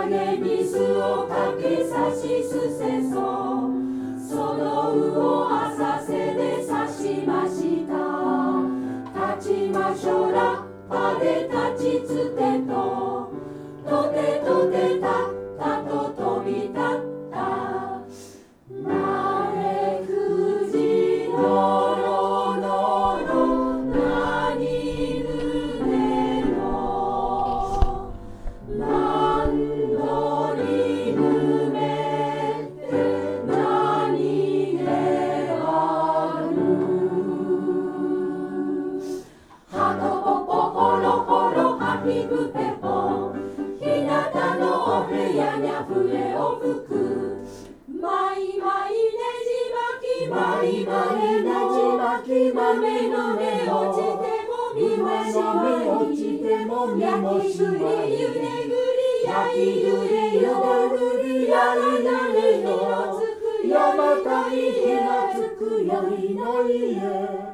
げに巣をかけさしすせそその魚を浅瀬で刺しました立ちましょらぱで立ちつてととてとてたたと飛び立ったなれくじのろのろなにぬねのなんどりぬめてなにねがぬはとぽぽほろほろはひふぺぽひなたのお部屋にゃ笛を吹くまいまいねじまきまいまいねじまき豆の芽落ちてもみもしまい焼きぐりゆでぐりやいゆでゆでぐりやいなに火のつくやまたに火のつくよいの家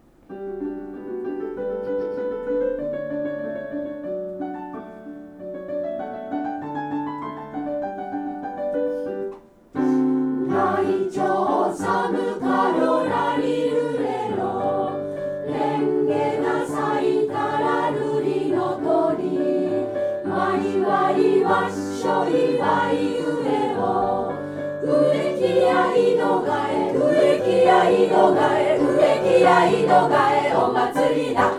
ライチョウサムカロラリルレロレンゲが咲いたらルリの鳥ワイワイワッショイワイウエオ植木や井戸替え植木や井戸替え植木や井戸替えお祭りだ